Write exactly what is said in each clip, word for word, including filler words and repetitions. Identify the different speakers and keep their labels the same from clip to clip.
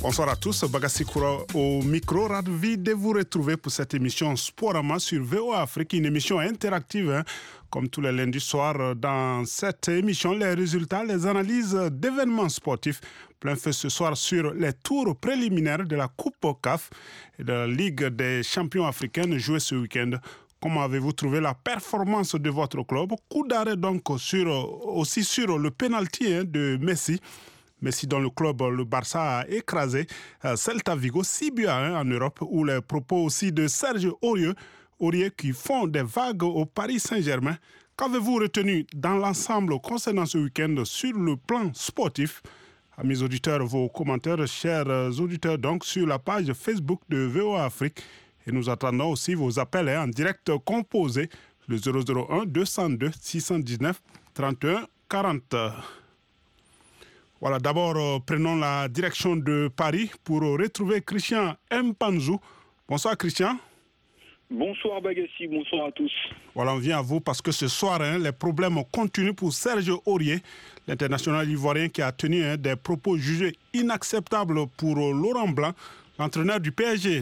Speaker 1: Bonsoir à tous, Bagassi Koura au micro, ravi de vous retrouver pour cette émission Sporama sur V O A Afrique, une émission interactive, hein, comme tous les lundis soirs. Dans cette émission, les résultats, les analyses d'événements sportifs, plein fait ce soir sur les tours préliminaires de la Coupe C A F et de la Ligue des champions africaines jouée ce week-end. Comment avez-vous trouvé la performance de votre club? Coup d'arrêt donc sur, aussi sur le penalty hein, de Messi. Messi dans le club, le Barça a écrasé euh, Celta Vigo six buts à un en Europe, où les propos aussi de Serge Aurier, Aurier qui font des vagues au Paris Saint-Germain. Qu'avez-vous retenu dans l'ensemble concernant ce week-end sur le plan sportif? Amis auditeurs, vos commentaires, chers auditeurs, donc sur la page Facebook de V O A Afrique. Et nous attendons aussi vos appels hein, en direct composés, le zéro zéro un deux zéro deux six un neuf trente et un quarante. Voilà, d'abord, euh, prenons la direction de Paris pour retrouver Christian Mpanzou. Bonsoir Christian.
Speaker 2: Bonsoir Bagassi, bonsoir à tous.
Speaker 1: Voilà, on vient à vous parce que ce soir, hein, les problèmes continuent pour Serge Aurier, l'international ivoirien qui a tenu hein, des propos jugés inacceptables pour euh, Laurent Blanc, l'entraîneur du P S G.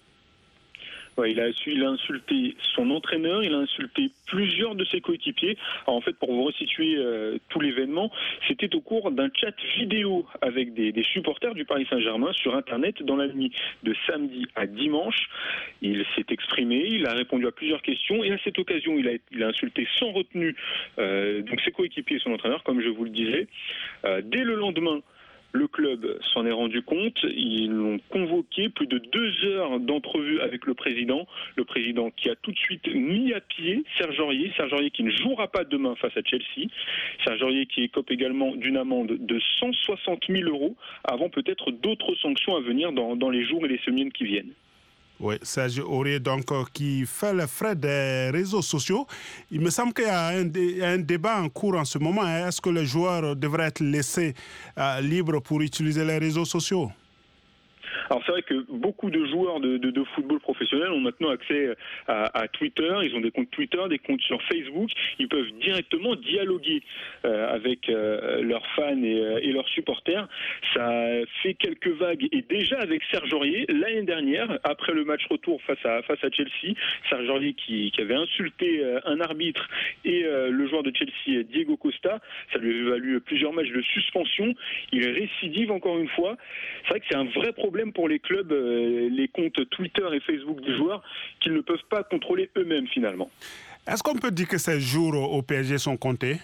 Speaker 2: Ouais, il, a, il a insulté son entraîneur, il a insulté plusieurs de ses coéquipiers. Alors, en fait, pour vous resituer euh, tout l'événement, c'était au cours d'un chat vidéo avec des, des supporters du Paris Saint-Germain sur Internet dans la nuit de samedi à dimanche. Il s'est exprimé, il a répondu à plusieurs questions et à cette occasion, il a, il a insulté sans retenue euh, donc ses coéquipiers et son entraîneur, comme je vous le disais. Euh, dès le lendemain, le club s'en est rendu compte, ils l'ont convoqué, plus de deux heures d'entrevue avec le président, le président qui a tout de suite mis à pied Serge Aurier, Serge Aurier qui ne jouera pas demain face à Chelsea, Serge Aurier qui écope également d'une amende de cent soixante mille euros, avant peut-être d'autres sanctions à venir dans, dans les jours et les semaines qui viennent.
Speaker 1: Oui, Serge Aurier donc euh, qui fait les frais des réseaux sociaux. Il me semble qu'il y a un, dé- un débat en cours en ce moment. Est-ce que les joueurs devraient être laissés euh, libres pour utiliser les réseaux sociaux?
Speaker 2: Alors c'est vrai que beaucoup de joueurs de, de, de football professionnel ont maintenant accès à, à Twitter, ils ont des comptes Twitter, des comptes sur Facebook, ils peuvent directement dialoguer euh, avec euh, leurs fans et, euh, et leurs supporters. Ça fait quelques vagues et déjà avec Serge Aurier, l'année dernière, après le match retour face à, face à Chelsea, Serge Aurier qui, qui avait insulté euh, un arbitre et euh, le joueur de Chelsea, Diego Costa, ça lui avait valu plusieurs matchs de suspension, il récidive encore une fois. C'est vrai que c'est un vrai problème pour les clubs, euh, les comptes Twitter et Facebook des joueurs qu'ils ne peuvent pas contrôler eux-mêmes finalement.
Speaker 1: Est-ce qu'on peut dire que ces jours au P S G sont comptés?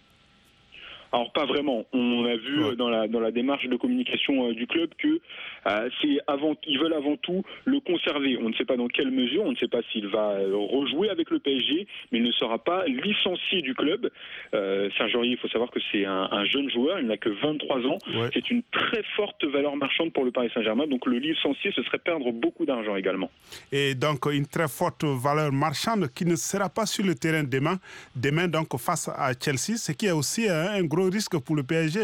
Speaker 2: Alors pas vraiment. On a vu
Speaker 1: ouais.
Speaker 2: dans la dans la démarche de communication euh, du club que euh, c'est avant ils veulent avant tout le conserver. On ne sait pas dans quelle mesure, on ne sait pas s'il va euh, rejouer avec le P S G, mais il ne sera pas licencié du club. Euh, Serge Aurier, il faut savoir que c'est un, un jeune joueur, il n'a que vingt-trois ans. Ouais. C'est une très forte valeur marchande pour le Paris Saint-Germain. Donc le licencier, ce serait perdre beaucoup d'argent également.
Speaker 1: Et donc une très forte valeur marchande qui ne sera pas sur le terrain demain, demain donc face à Chelsea, ce qui est aussi un, un gros risque pour le P S G.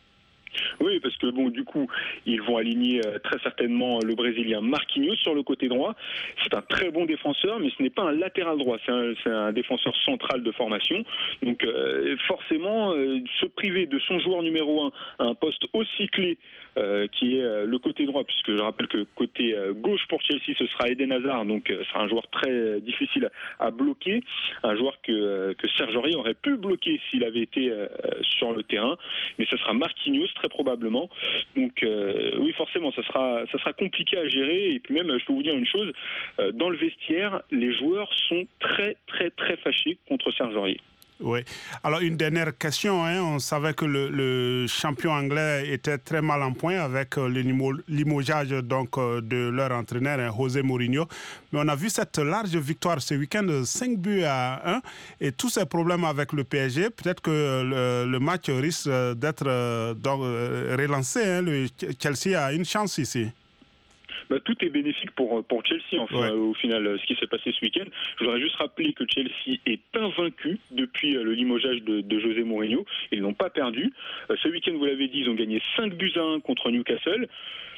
Speaker 2: Oui, parce que bon, du coup, ils vont aligner euh, très certainement le Brésilien Marquinhos sur le côté droit. C'est un très bon défenseur, mais ce n'est pas un latéral droit, c'est un, c'est un défenseur central de formation. Donc euh, forcément, euh, se priver de son joueur numéro un à un poste aussi clé euh, qui est euh, le côté droit, puisque je rappelle que côté euh, gauche pour Chelsea, ce sera Eden Hazard, donc euh, ce sera un joueur très euh, difficile à, à bloquer, un joueur que, euh, que Serge Aurier aurait pu bloquer s'il avait été euh, sur le terrain, mais ce sera Marquinhos très probablement. Donc euh, oui, forcément, ça sera, ça sera compliqué à gérer. Et puis même, je peux vous dire une chose, euh, dans le vestiaire, les joueurs sont très, très, très fâchés contre Serge Aurier.
Speaker 1: Oui. Alors, une dernière question. Hein. On savait que le, le champion anglais était très mal en point avec le limogeage donc, de leur entraîneur, hein, José Mourinho. Mais on a vu cette large victoire ce week-end, cinq buts à un. Et tous ces problèmes avec le P S G, peut-être que le, le match risque d'être donc, relancé. Hein. Le Chelsea a une chance ici.
Speaker 2: Bah, tout est bénéfique pour, pour Chelsea, enfin, ouais. Au final, ce qui s'est passé ce week-end. Je voudrais juste rappeler que Chelsea est invaincu depuis le limogeage de, de José Mourinho. Ils n'ont pas perdu. Ce week-end, vous l'avez dit, ils ont gagné cinq buts à un contre Newcastle.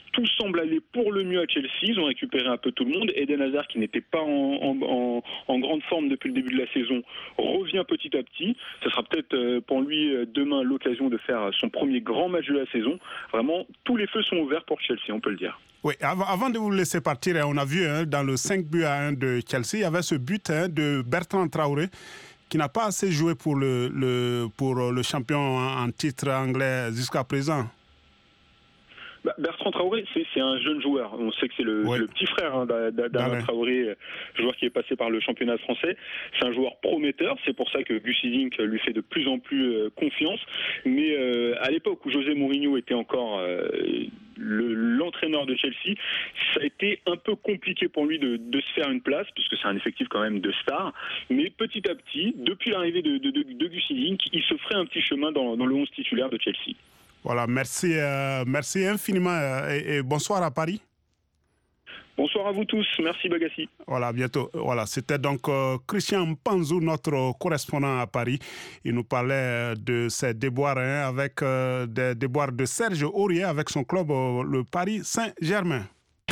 Speaker 2: tout semble aller pour le mieux à Chelsea. Ils ont récupéré un peu tout le monde. Eden Hazard, qui n'était pas en, en, en, en grande forme depuis le début de la saison, revient petit à petit. Ce sera peut-être pour lui demain l'occasion de faire son premier grand match de la saison. Vraiment, tous les feux sont ouverts pour Chelsea, on peut le dire.
Speaker 1: Oui, avant, avant de vous laisser partir, on a vu hein, dans le cinq buts à un de Chelsea, il y avait ce but hein, de Bertrand Traoré qui n'a pas assez joué pour le, le, pour le champion en, en titre anglais jusqu'à présent.
Speaker 2: Bah, Bertrand Traoré, c'est, c'est un jeune joueur. On sait que c'est le, ouais. c'est le petit frère hein, d'Alain Traoré, joueur qui est passé par le championnat français. C'est un joueur prometteur. C'est pour ça que Gus Hiddink lui fait de plus en plus euh, confiance. Mais euh, à l'époque où José Mourinho était encore euh, le, l'entraîneur de Chelsea, ça a été un peu compliqué pour lui de, de se faire une place, puisque c'est un effectif quand même de stars. Mais petit à petit, depuis l'arrivée de, de, de, de Gus Hiddink, il se ferait un petit chemin dans, dans le onze titulaire de Chelsea.
Speaker 1: Voilà, merci, euh, merci infiniment euh, et, et bonsoir à Paris.
Speaker 2: Bonsoir à vous tous, merci Bagassi.
Speaker 1: Voilà, à bientôt. Voilà, c'était donc euh, Christian Mpanzou, notre correspondant à Paris. Il nous parlait de ses déboires hein, avec euh, des déboires de Serge Aurier avec son club, euh, le Paris Saint-Germain.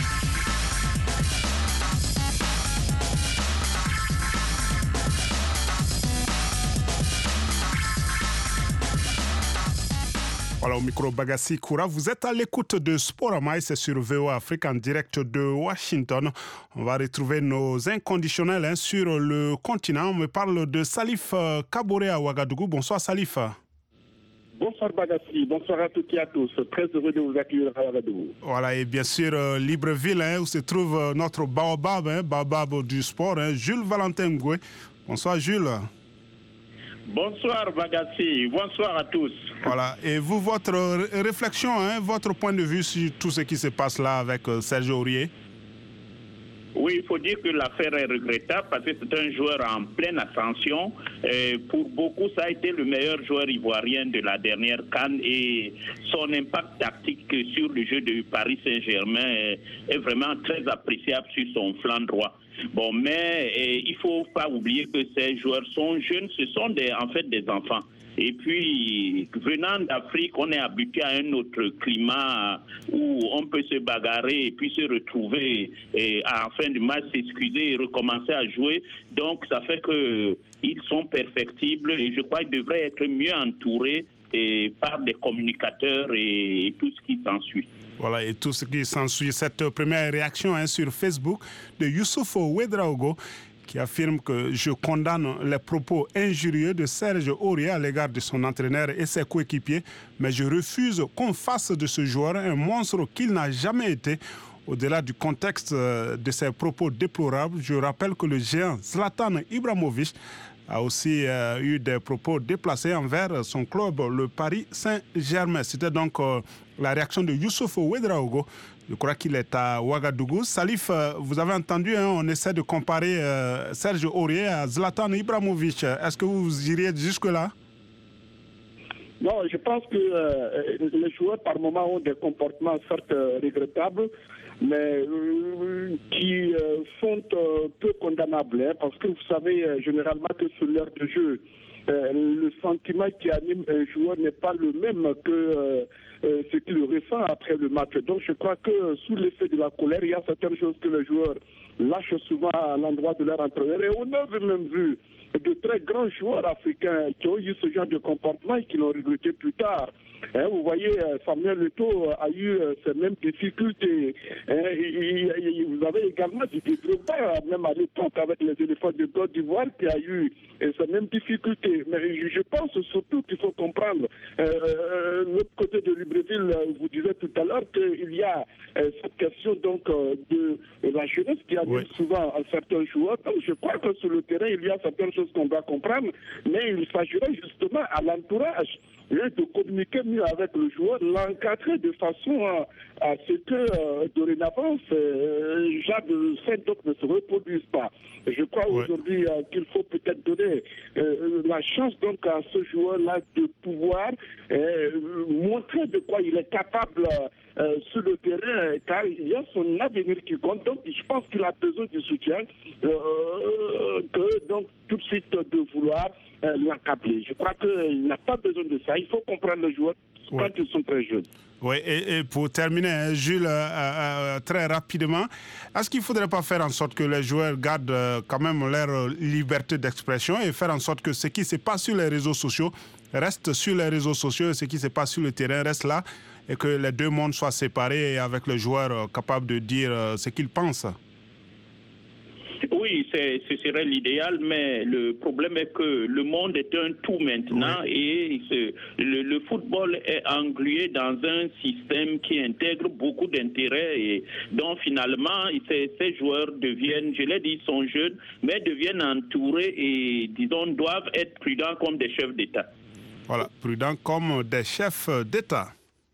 Speaker 1: Voilà, au micro Bagassi Koura, vous êtes à l'écoute de Sporama, c'est sur V O A Afrique en direct de Washington. On va retrouver nos inconditionnels hein, sur le continent. On me parle de Salif Kaboré à Ouagadougou. Bonsoir Salif.
Speaker 3: Bonsoir Bagassi, bonsoir à toutes et à tous. Très heureux de vous accueillir à Ouagadougou.
Speaker 1: Voilà, et bien sûr euh, Libreville hein, où se trouve euh, notre baobab, hein, baobab du sport, hein, Jules Valentin Ngoué. Bonsoir Jules.
Speaker 4: Bonsoir Bagassi, bonsoir à tous.
Speaker 1: Voilà, et vous, votre réflexion, hein, votre point de vue sur tout ce qui se passe là avec euh, Serge Aurier?
Speaker 4: Oui, il faut dire que l'affaire est regrettable parce que c'est un joueur en pleine ascension. Et pour beaucoup, ça a été le meilleur joueur ivoirien de la dernière CAN et son impact tactique sur le jeu de Paris Saint-Germain est, est vraiment très appréciable sur son flanc droit. Bon, mais et, il ne faut pas oublier que ces joueurs sont jeunes, ce sont des, en fait des enfants. Et puis, venant d'Afrique, on est habitué à un autre climat où on peut se bagarrer et puis se retrouver et à la fin du match, s'excuser et recommencer à jouer. Donc, ça fait qu'ils sont perfectibles et je crois qu'ils devraient être mieux entourés et par des communicateurs et, et tout ce qui s'ensuit.
Speaker 1: Voilà, et tout ce qui s'ensuit. Cette première réaction hein, sur Facebook de Youssouf Ouedraogo, qui affirme que je condamne les propos injurieux de Serge Aurier à l'égard de son entraîneur et ses coéquipiers, mais je refuse qu'on fasse de ce joueur un monstre qu'il n'a jamais été. Au-delà du contexte de ses propos déplorables, je rappelle que le géant Zlatan Ibrahimovic a aussi euh, eu des propos déplacés envers son club, le Paris Saint-Germain. C'était donc euh, la réaction de Youssouf Ouedraogo. Je crois qu'il est à Ouagadougou. Salif, euh, vous avez entendu, hein, on essaie de comparer euh, Serge Aurier à Zlatan Ibrahimovic. Est-ce que vous iriez jusque-là?
Speaker 3: Non, je pense que euh, les joueurs, par moments, ont des comportements certes euh, regrettables, mais euh, qui euh, sont euh, peu condamnables. Hein, parce que vous savez, euh, généralement, que sur l'heure de jeu, euh, le sentiment qui anime un joueur n'est pas le même que euh, euh, ce qu'il ressent après le match. Donc, je crois que euh, sous l'effet de la colère, il y a certaines choses que les joueurs lâchent souvent à l'endroit de leur entraîneur. Et on a même vu de très grands joueurs africains qui ont eu ce genre de comportement et qui l'ont regretté plus tard. Hein, vous voyez, Samuel Eto'o a eu ces mêmes difficultés. Hein, et, et, et vous avez également Didier Drogba, même à l'époque, avec les éléphants de Côte d'Ivoire, qui a eu ces mêmes difficultés. Mais je, je pense surtout qu'il faut comprendre, euh, l'autre côté de Libreville, vous disiez tout à l'heure qu'il y a euh, cette question donc euh, de, de la jeunesse qui anime oui. souvent à certains joueurs. Donc je crois que sur le terrain, il y a certaines choses qu'on doit comprendre, mais il s'agirait justement à l'entourage de communiquer mieux avec le joueur, l'encadrer de façon à, à ce que euh, dorénavant, euh, genre de scènes ne se reproduisent pas. Je crois ouais. aujourd'hui euh, qu'il faut peut-être donner euh, la chance donc à ce joueur-là de pouvoir euh, montrer de quoi il est capable euh, sur le terrain, car il y a son avenir qui compte. Donc je pense qu'il a besoin du soutien euh, que donc tout de suite de vouloir euh, l'accabler. Je crois qu'il n'a pas besoin de ça. Il faut comprendre les joueurs ouais. quand ils sont très jeunes.
Speaker 1: Oui, et, et pour terminer, Jules, euh, euh, très rapidement, est-ce qu'il ne faudrait pas faire en sorte que les joueurs gardent euh, quand même leur liberté d'expression et faire en sorte que ce qui se passe sur les réseaux sociaux reste sur les réseaux sociaux et ce qui se passe sur le terrain reste là et que les deux mondes soient séparés et avec le joueur euh, capable de dire euh, ce qu'il pense?
Speaker 4: Oui, c'est, ce serait l'idéal, mais le problème est que le monde est un tout maintenant oui. et ce, le, le football est englué dans un système qui intègre beaucoup d'intérêts et dont finalement ces, ces joueurs deviennent, je l'ai dit, ils sont jeunes, mais deviennent entourés et disons doivent être prudents comme des chefs d'État.
Speaker 1: Voilà, prudents comme des chefs d'État.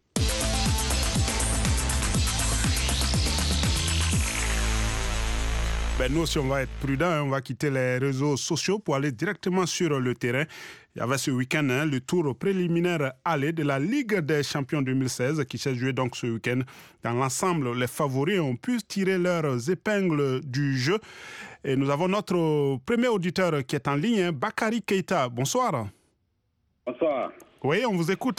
Speaker 1: Ben nous aussi, on va être prudents, hein. On va quitter les réseaux sociaux pour aller directement sur le terrain. Il y avait ce week-end hein, le tour préliminaire aller de la Ligue des champions deux mille seize qui s'est joué donc ce week-end. Dans l'ensemble, les favoris ont pu tirer leurs épingles du jeu. Et nous avons notre premier auditeur qui est en ligne, hein, Bakary Keita. Bonsoir.
Speaker 5: Bonsoir.
Speaker 1: Oui, on vous écoute.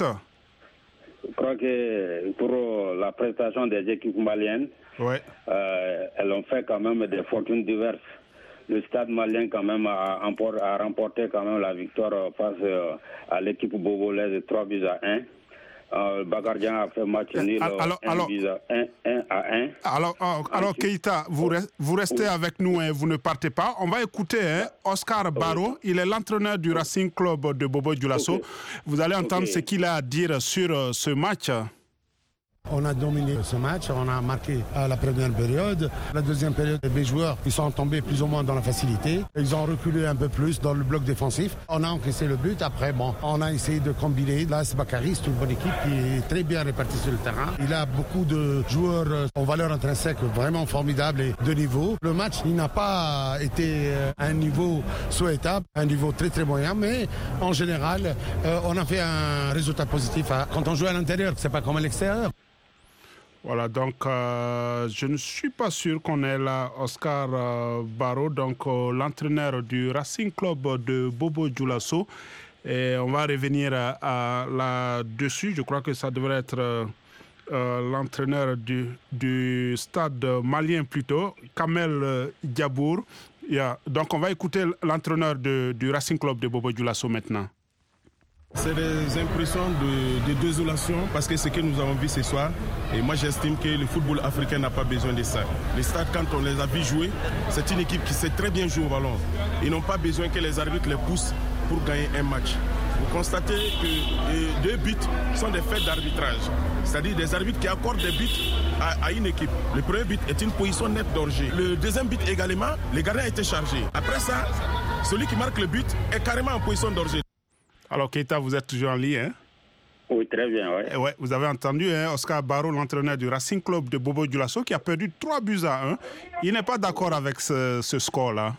Speaker 5: Je crois que pour la prestation des équipes maliennes, ouais. euh, elles ont fait quand même des fortunes diverses. Le stade malien quand même a, a remporté quand même la victoire face à l'équipe bobolaise de trois buts à un. Euh, Bakardian a fait match nul alors, un, alors, un, un à un.
Speaker 1: Alors, alors, alors Keita, vous, rest, vous restez oui. avec nous, hein, vous ne partez pas. On va écouter hein, Oscar Barreau, oui. il est l'entraîneur du Racing Club de Bobo-Dioulasso. Okay. Vous allez entendre okay. ce qu'il a à dire sur uh, ce match.
Speaker 6: On a dominé ce match, on a marqué à la première période. La deuxième période, les joueurs ils sont tombés plus ou moins dans la facilité. Ils ont reculé un peu plus dans le bloc défensif. On a encaissé le but. Après, bon, on a essayé de combiner. Là, c'est Bakary, c'est une bonne équipe qui est très bien répartie sur le terrain. Il a beaucoup de joueurs en valeur intrinsèque vraiment formidables et de niveau. Le match, il n'a pas été à un niveau souhaitable, un niveau très très moyen, mais en général, euh, on a fait un résultat positif. Quand on joue à l'intérieur, c'est pas comme à l'extérieur.
Speaker 1: Voilà, donc euh, je ne suis pas sûr qu'on ait là Oscar euh, Barreau, donc euh, l'entraîneur du Racing Club de Bobo-Dioulasso. Et on va revenir à, à là-dessus. Je crois que ça devrait être euh, euh, l'entraîneur du, du stade malien plutôt, Kamel euh, Diabour. Yeah. Donc on va écouter l'entraîneur de, du Racing Club de Bobo-Dioulasso maintenant.
Speaker 7: C'est des impressions de, de désolation parce que ce que nous avons vu ce soir, et moi j'estime que le football africain n'a pas besoin de ça. Les stades, quand on les a vus jouer, c'est une équipe qui sait très bien jouer au ballon. Ils n'ont pas besoin que les arbitres les poussent pour gagner un match. Vous constatez que deux buts sont des faits d'arbitrage, c'est-à-dire des arbitres qui accordent des buts à, à une équipe. Le premier but est une position nette d'orgie. Le deuxième but également, le gardien a été chargé. Après ça, celui qui marque le but est carrément en position d'orgie.
Speaker 1: Alors Keita, vous êtes toujours en ligne, hein?
Speaker 5: Oui, très bien, oui.
Speaker 1: Ouais, vous avez entendu hein, Oscar Barreau, l'entraîneur du Racing Club de Bobo-Dioulasso, qui a perdu trois buts à un. Il n'est pas d'accord avec ce, ce score-là.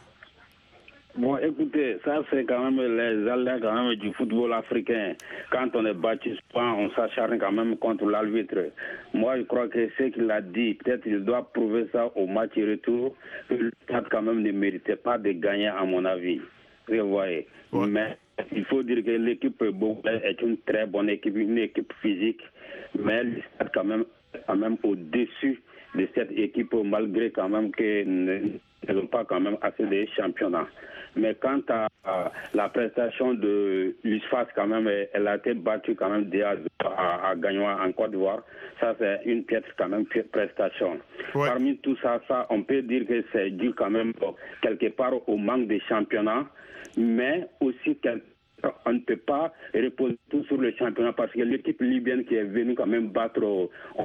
Speaker 5: Bon, écoutez, ça c'est quand même les aléas quand même du football africain. Quand on est battu, on s'acharne quand même contre l'arbitre. Moi, je crois que ce qu'il a dit, peut-être qu'il doit prouver ça au match retour, que le stade quand même ne méritait pas de gagner, à mon avis. Vous voyez. Ouais. Mais il faut dire que l'équipe bobolaise est une très bonne équipe, une équipe physique, mais le stade quand même, quand même au-dessus de cette équipe, malgré quand même qu'elles n'ont pas quand même assez de championnats. Mais quant à, à la prestation de l'U S F A S, quand même, elle a été battue quand même à, à, à gagner en Côte d'Ivoire. Ça, c'est une piètre quand même prestation. Ouais. Parmi tout ça, ça, on peut dire que c'est dû quand même quelque part au manque de championnats, mais aussi on ne peut pas reposer tout sur le championnat parce que l'équipe libyenne qui est venue quand même battre au, au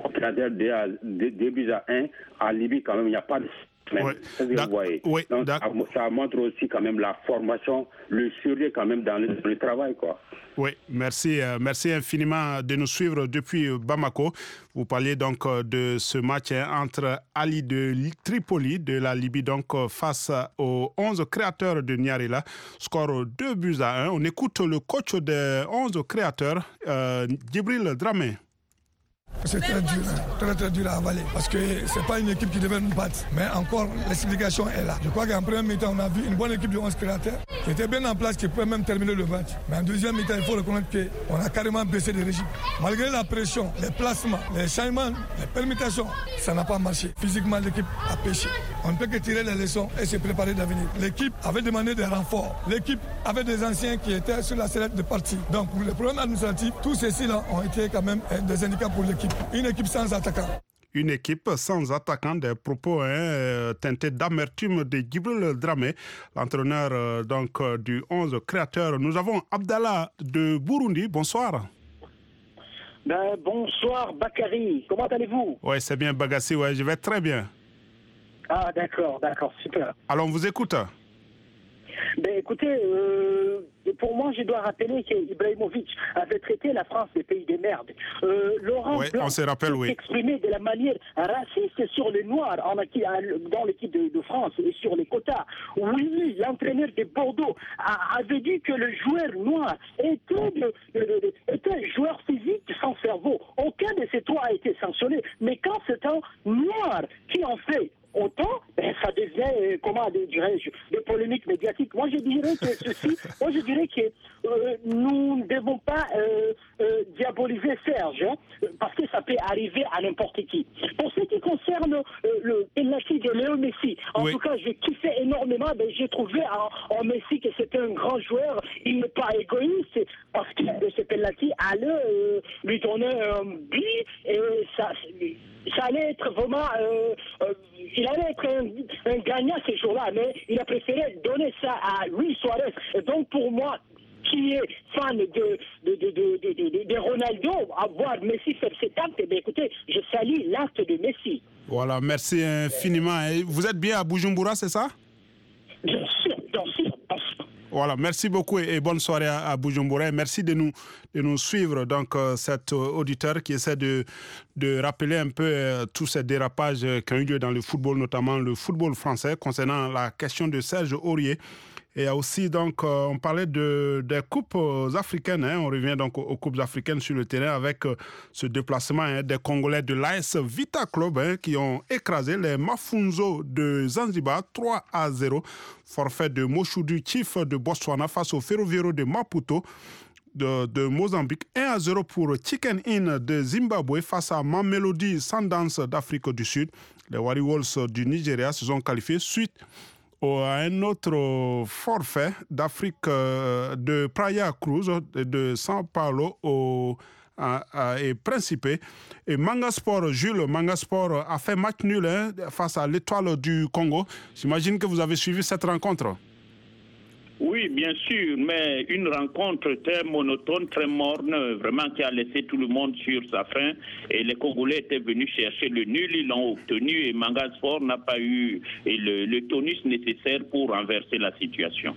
Speaker 5: deux buts à un, à Libye quand même, il n'y a pas de...
Speaker 1: Oui.
Speaker 5: Oui. Donc, ça, ça montre aussi quand même la formation, le sérieux quand même dans le, le travail, quoi.
Speaker 1: Oui, merci, euh, merci infiniment de nous suivre depuis Bamako. Vous parliez donc de ce match entre Ali de Tripoli de la Libye donc face aux onze créateurs de Niarila. Score deux buts à un. On écoute le coach des onze créateurs, euh, Djibril Dramé.
Speaker 8: C'est très dur, hein, très très dur à avaler parce que c'est pas une équipe qui devait nous battre. Mais encore, l'explication est là. Je crois qu'en première mi-temps, on a vu une bonne équipe de onze créateurs qui était bien en place, qui pouvait même terminer le match. Mais en deuxième mi-temps, il faut reconnaître qu'on a carrément baissé de régime. Malgré la pression, les placements, les changements, les permutations, ça n'a pas marché. Physiquement, l'équipe a péché. On ne peut que tirer les leçons et se préparer d'avenir. L'équipe avait demandé des renforts. L'équipe avait des anciens qui étaient sur la sellette de partie. Donc, pour les problèmes administratifs, tous ceux-ci-là ont été quand même des handicaps pour l'équipe. Une équipe sans attaquant.
Speaker 1: Une équipe sans attaquant, des propos hein, teintés d'amertume de Djibril Dramé, l'entraîneur euh, donc euh, du onze créateur. Nous avons Abdallah de Burundi. Bonsoir.
Speaker 9: Ben, bonsoir Bakary. Comment allez-vous?
Speaker 1: Oui, c'est bien Bagassi, ouais, je vais très bien.
Speaker 9: Ah d'accord, d'accord, super.
Speaker 1: Alors on vous écoute.
Speaker 9: Ben écoutez, euh, pour moi, je dois rappeler qu'Ibrahimovic avait traité la France des pays des merdes. Euh, Laurent
Speaker 1: ouais,
Speaker 9: Blanc
Speaker 1: on se rappelle, oui.
Speaker 9: exprimé de la manière raciste sur les Noirs en, dans l'équipe de, de France et sur les quotas. Oui, l'entraîneur de Bordeaux a, avait dit que le joueur noir était, de, de, de, était un joueur physique sans cerveau. Aucun de ces trois a été sanctionné. Mais quand c'est un noir qui en fait autant, ben, ça devient, euh, comment dirais-je, des polémiques médiatiques. Moi, je dirais que ceci, moi, je dirais que euh, nous ne devons pas euh, euh, diaboliser Serge, hein, parce que ça peut arriver à n'importe qui. Pour ce qui concerne euh, le penalty de Léo Messi, en oui. tout cas, j'ai kiffé énormément. Ben, j'ai trouvé en, en Messi que c'était un grand joueur. Il n'est pas égoïste, parce que ce penalty allait euh, lui donner un but, et ça... ça allait être vraiment... Euh, euh, il allait être un, un gagnant ces jours-là, mais il a préféré donner ça à Luis Suarez. Et donc, pour moi, qui est fan de, de, de, de, de, de, de Ronaldo, à voir Messi faire cet acte, eh bien, écoutez, je salue l'acte de Messi.
Speaker 1: Voilà, merci infiniment. Vous êtes bien à Bujumbura, c'est ça?
Speaker 9: Bien sûr, bien sûr.
Speaker 1: Voilà, merci beaucoup et bonne soirée à, à Bujumbura. Merci de nous, de nous suivre, donc euh, cet auditeur qui essaie de, de rappeler un peu euh, tous ces dérapages qui ont eu lieu dans le football, notamment le football français, concernant la question de Serge Aurier. Et aussi, donc, euh, on parlait de, des coupes africaines. Hein. On revient donc aux, aux coupes africaines sur le terrain avec euh, ce déplacement hein, des Congolais de l'A S Vita Club hein, qui ont écrasé les Mafunzo de Zanzibar trois à zéro. Forfait de Moshoudi Chief de Botswana face au Ferroviario de Maputo de, de Mozambique. un à zéro pour Chicken Inn de Zimbabwe face à Mamelodi Sundowns d'Afrique du Sud. Les Warriors du Nigeria se sont qualifiés suite à un autre forfait d'Afrique euh, de Praia Cruz de São Paulo au, à, à, et Principe. Et Mangasport, Jules, Mangasport a fait match nul hein, face à l'Étoile du Congo. J'imagine que vous avez suivi cette rencontre.
Speaker 4: Oui, bien sûr, mais une rencontre très monotone, très morne, vraiment qui a laissé tout le monde sur sa faim. Et les Congolais étaient venus chercher le nul, ils l'ont obtenu et Mangasport n'a pas eu le, le tonus nécessaire pour renverser la situation.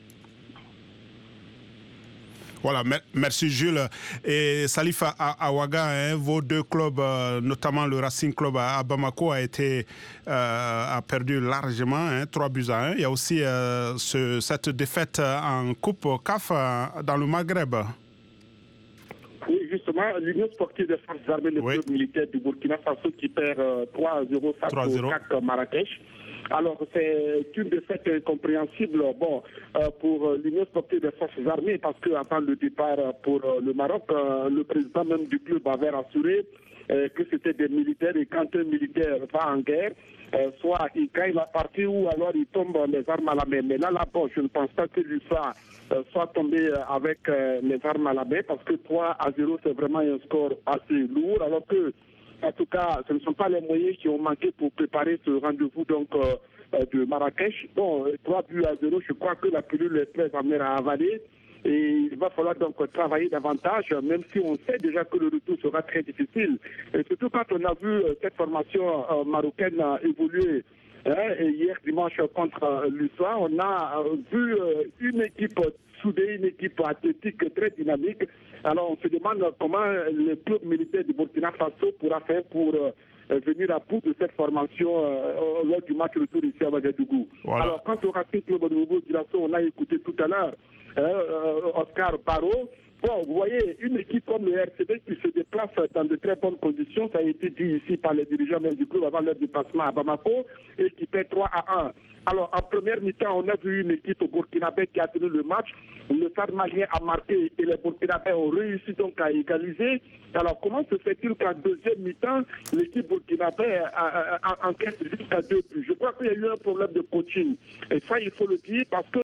Speaker 1: Voilà, merci Jules. Et Salif Aouaga, hein, vos deux clubs, euh, notamment le Racing Club à Bamako, a, été, euh, a perdu largement, hein, trois buts à un. Il y a aussi euh, ce, cette défaite en Coupe C A F euh, dans le Maghreb.
Speaker 3: Oui, justement, l'Union sportive des forces armées, le oui. club militaire du Burkina Faso qui perd euh, trois à zéro face au C A C Marrakech. Alors, c'est une défaite incompréhensible bon, euh, pour l'Union sportive des forces armées parce qu'avant le départ pour euh, le Maroc, euh, le président même du club avait rassuré euh, que c'était des militaires et quand un militaire va en guerre, euh, soit il gagne la partie ou alors il tombe les armes à la main. Mais là, là bon, je ne pense pas que lui soit, euh, soit tombé avec euh, les armes à la main parce que trois à zéro, c'est vraiment un score assez lourd alors que en tout cas, ce ne sont pas les moyens qui ont manqué pour préparer ce rendez-vous donc, euh, de Marrakech. Bon, trois buts à zéro, je crois que la pilule est très amère à avaler. Et il va falloir donc travailler davantage, même si on sait déjà que le retour sera très difficile. Et surtout quand on a vu cette formation euh, marocaine évoluer hein, et hier dimanche contre euh, l'U S A, on a euh, vu euh, une équipe soudée, une équipe athlétique très dynamique. Alors on se demande comment le club militaire du Burkina Faso pourra faire pour euh, venir à bout de cette formation euh, lors du match retour ici à Ouagadougou. Voilà. Alors quant au Racing Club de Nouveau-Dirasso, on a écouté tout à l'heure hein, euh, Oscar Barraud Bon, vous voyez, une équipe comme le R C D qui se déplace dans de très bonnes conditions, ça a été dit ici par les dirigeants même du club avant leur déplacement à Bamako, et qui perd trois à un. Alors, en première mi-temps, on a vu une équipe burkinabé qui a tenu le match. Le Stade malien a marqué et les Burkinabés ont réussi donc à égaliser. Alors, comment se fait-il qu'en deuxième mi-temps, l'équipe burkinabé encaisse jusqu'à deux buts? Je crois qu'il y a eu un problème de coaching. Et ça, il faut le dire parce que